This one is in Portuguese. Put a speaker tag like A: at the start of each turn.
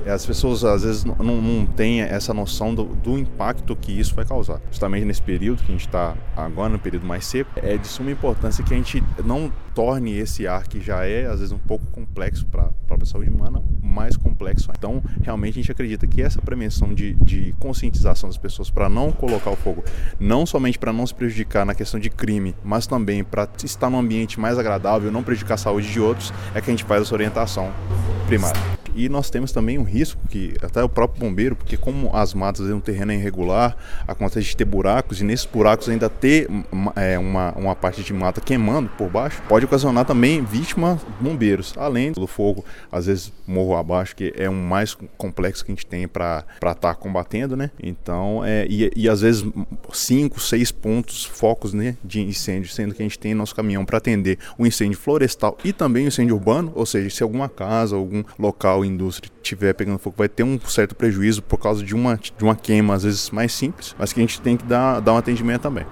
A: as pessoas às vezes não têm essa noção do impacto que isso vai causar. Justamente nesse período que a gente está agora, no período mais seco, é de suma importância que a gente não torne esse ar que já é às vezes um pouco complexo para a própria saúde humana, mais complexo. Então, realmente a gente acredita que essa prevenção de conscientização das pessoas para não colocar o fogo, não somente para não se prejudicar na questão de crime, mas também para estar num ambiente mais agradável, não prejudicar a saúde de outros, é que a gente faz essa orientação primária. E nós temos também um risco que até o próprio bombeiro, porque como as matas um terreno é irregular, acontece de ter buracos e nesses buracos ainda ter uma parte de mata queimando por baixo, pode ocasionar também vítimas bombeiros, além do fogo, às vezes morro abaixo, que é um mais complexo que a gente tem para estar combatendo, né? Então, e às vezes 5, 6 pontos, focos, né, de incêndio, sendo que a gente tem nosso caminhão para atender o incêndio florestal e também o incêndio urbano, ou seja, se alguma casa, algum local, indústria estiver pegando fogo, vai ter um certo prejuízo por causa de uma queima, às vezes mais simples, mas que a gente tem que dar um atendimento também.